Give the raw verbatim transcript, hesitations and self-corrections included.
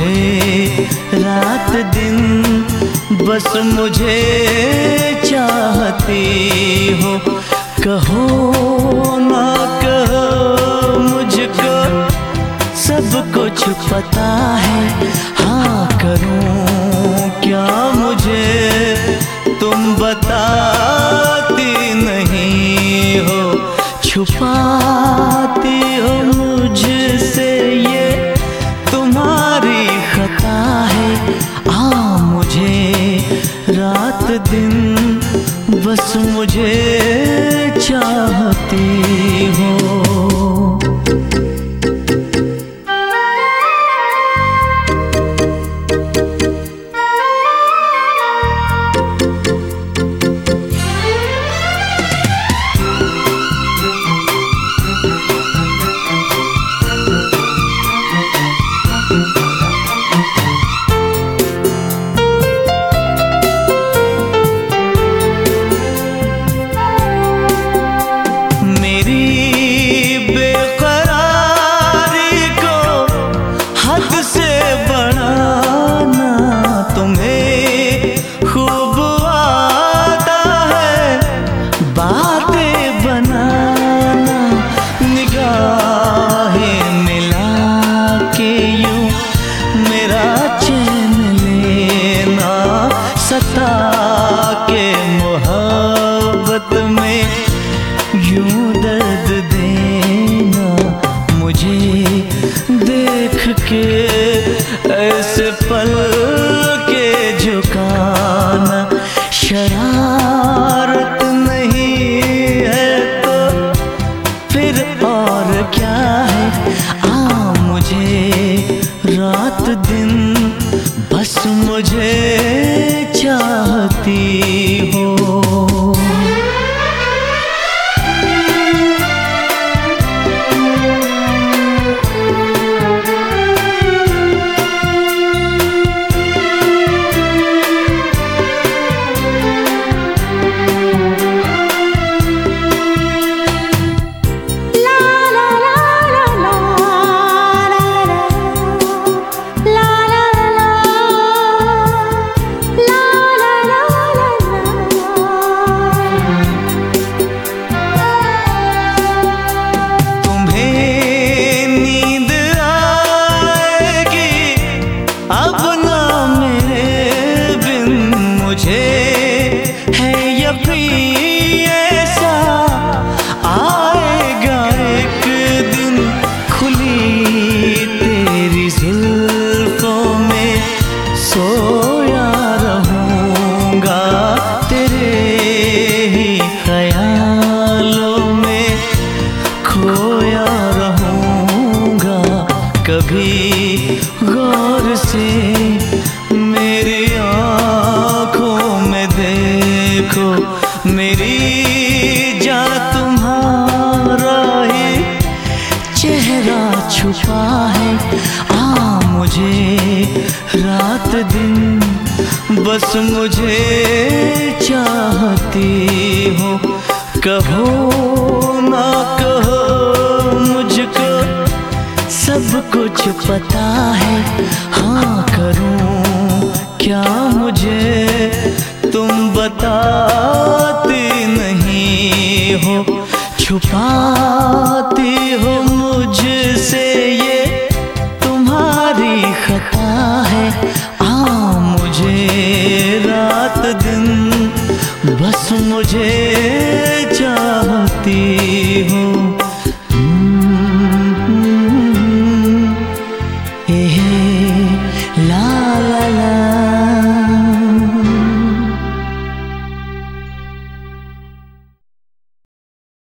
मुझे रात दिन, बस मुझे चाहती हो। कहो ना कहो मुझको सब कुछ पता है, हाँ करूं क्या मुझे तुम बताती नहीं हो। छुपाती हो मुझसे ये तुम्हारी खता है, आ मुझे रात दिन बस मुझे चाहती हो। के मोहब्बत में यूं दर्द देना, मुझे देख के ऐसे पल के झुकाना। शरारत नहीं है तो फिर और क्या है, आ मुझे रात दिन बस मुझे चाहती हो। अब ना मेरे बिन मुझे है यकीन ऐसा आएगा एक दिन, खुली तेरी जुल्फों में सोया रहूंगा, तेरे ही ख्यालों में खोया रहूंगा। कभी गौर से मेरी आँखों में देखो, मेरी जान तुम्हारा ही चेहरा छुपा है, आ मुझे रात दिन बस मुझे चाहती हो। कहो ना कहो मुझको सब कुछ पता है, हाँ करूं क्या मुझे तुम बताती नहीं हो। छुपाती हो मुझसे ये तुम्हारी खता